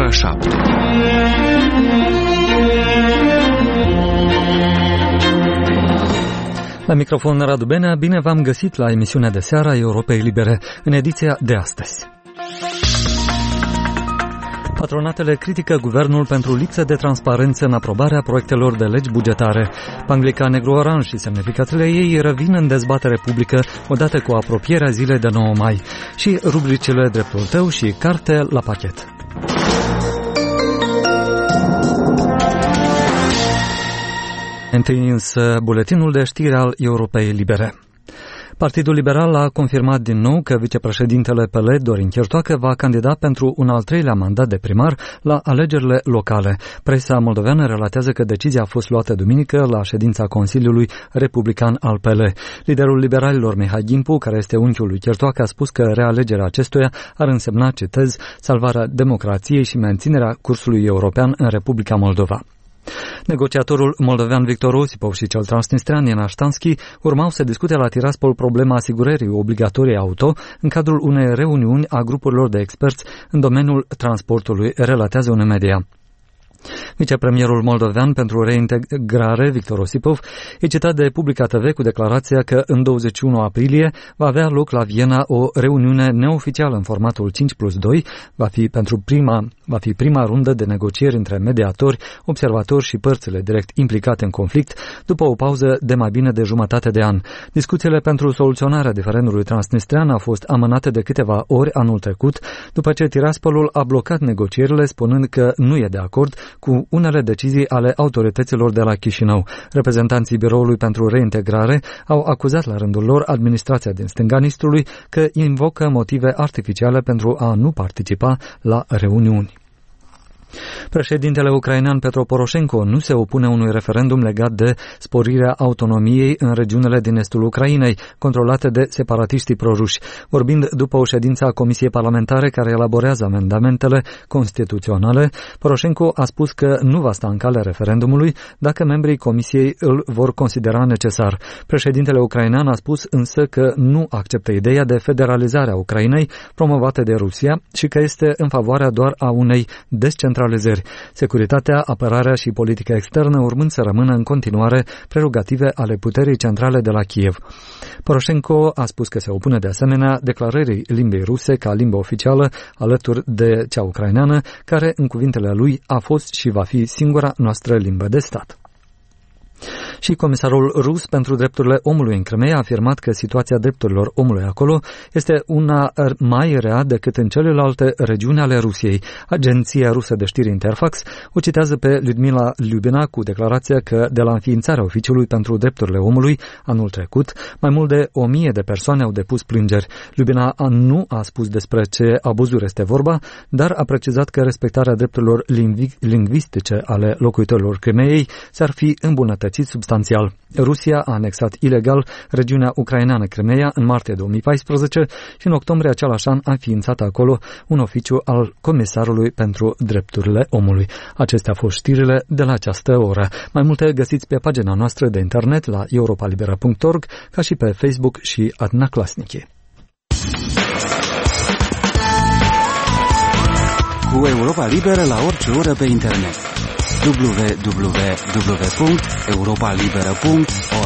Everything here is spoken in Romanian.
ora 7. La microfon Radu Benea, bine v-am găsit la emisiunea de seară a Europei Libere, în ediția de astăzi. Patronatele critică guvernul pentru lipsă de transparență în aprobarea proiectelor de legi bugetare. Panglica negru-oranj și semnificațiile ei revin în dezbatere publică odată cu apropierea zilei de 9 mai. Și rubricile Dreptul tău și Carte la pachet. Întâi însă buletinul de știri al Europei Libere. Partidul Liberal a confirmat din nou că vicepreședintele PL, Dorin Chiertoacă, va candida pentru un al treilea mandat de primar la alegerile locale. Presa moldoveană relatează că decizia a fost luată duminică la ședința Consiliului Republican al PL. Liderul liberalilor Mihai Gimpu, care este unchiul lui Chiertoacă, a spus că realegerea acestuia ar însemna, citez, salvarea democrației și menținerea cursului european în Republica Moldova. Negociatorul moldovean Victor Osipov și cel transnistrean Ian Ashtanski urmau să discute la Tiraspol problema asigurării obligatorii auto în cadrul unei reuniuni a grupurilor de experți în domeniul transportului, relatează un media. Vicepremierul moldovean pentru reintegrare, Victor Osipov, e citat de Publica TV cu declarația că în 21 aprilie va avea loc la Viena o reuniune neoficială în formatul 5+2, va fi prima rundă de negocieri între mediatori, observatori și părțile direct implicate în conflict, după o pauză de mai bine de jumătate de an. Discuțiile pentru soluționarea diferendului transnistrean au fost amânate de câteva ori anul trecut, după ce Tiraspolul a blocat negocierile spunând că nu e de acord cu unele decizii ale autorităților de la Chișinău. Reprezentanții Biroului pentru Reintegrare au acuzat la rândul lor administrația din stânga Nistrului că invocă motive artificiale pentru a nu participa la reuniuni. Președintele ucrainean Petro Poroșenko nu se opune unui referendum legat de sporirea autonomiei în regiunile din estul Ucrainei, controlate de separatiștii proruși. Vorbind după o ședință a Comisiei Parlamentare care elaborează amendamentele constituționale, Poroșenko a spus că nu va sta în calea referendumului dacă membrii Comisiei îl vor considera necesar. Președintele ucrainean a spus însă că nu acceptă ideea de federalizare a Ucrainei promovată de Rusia și că este în favoarea doar a unei descentralizări. Securitatea, apărarea și politica externă urmând să rămână în continuare prerogative ale puterii centrale de la Kiev. Poroșenko a spus că se opune de asemenea declarării limbii ruse ca limbă oficială alături de cea ucraineană, care, în cuvintele lui, a fost și va fi singura noastră limbă de stat. Și comisarul rus pentru drepturile omului în Crimeea a afirmat că situația drepturilor omului acolo este una mai rea decât în celelalte regiuni ale Rusiei. Agenția rusă de știri Interfax o citează pe Lyudmila Lyubina cu declarația că de la înființarea Oficiului pentru Drepturile Omului anul trecut, mai mult de 1000 de persoane au depus plângeri. Lyubina nu a spus despre ce abuzuri este vorba, dar a precizat că respectarea drepturilor lingvistice ale locuitorilor Crimeei s-ar fi îmbunătățit substanțial. Rusia a anexat ilegal regiunea ucraineană Crimeea în martie 2014 și în octombrie același an a înființat acolo un oficiu al Comisarului pentru Drepturile Omului. Acestea au fost știrile de la această oră. Mai multe găsiți pe pagina noastră de internet la europalibera.org, ca și pe Facebook și Adna Klasnici. Cu Europa Liberă la orice oră pe internet. www.europalibera.org